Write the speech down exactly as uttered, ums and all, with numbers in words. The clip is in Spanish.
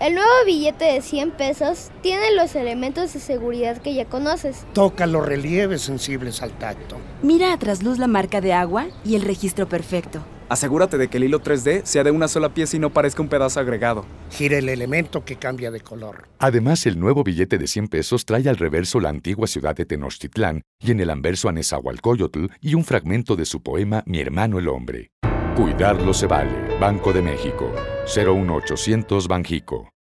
El nuevo billete de cien pesos tiene los elementos de seguridad que ya conoces. Toca los relieves sensibles al tacto. Mira a trasluz la marca de agua y el registro perfecto. Asegúrate de que el hilo tres D sea de una sola pieza y no parezca un pedazo agregado. Gira el elemento que cambia de color. Además, el nuevo billete de cien pesos trae al reverso la antigua ciudad de Tenochtitlán y en el anverso a Nezahualcóyotl y un fragmento de su poema Mi hermano el hombre. Cuidarlo se vale. Banco de México. cero uno ochocientos Banjico.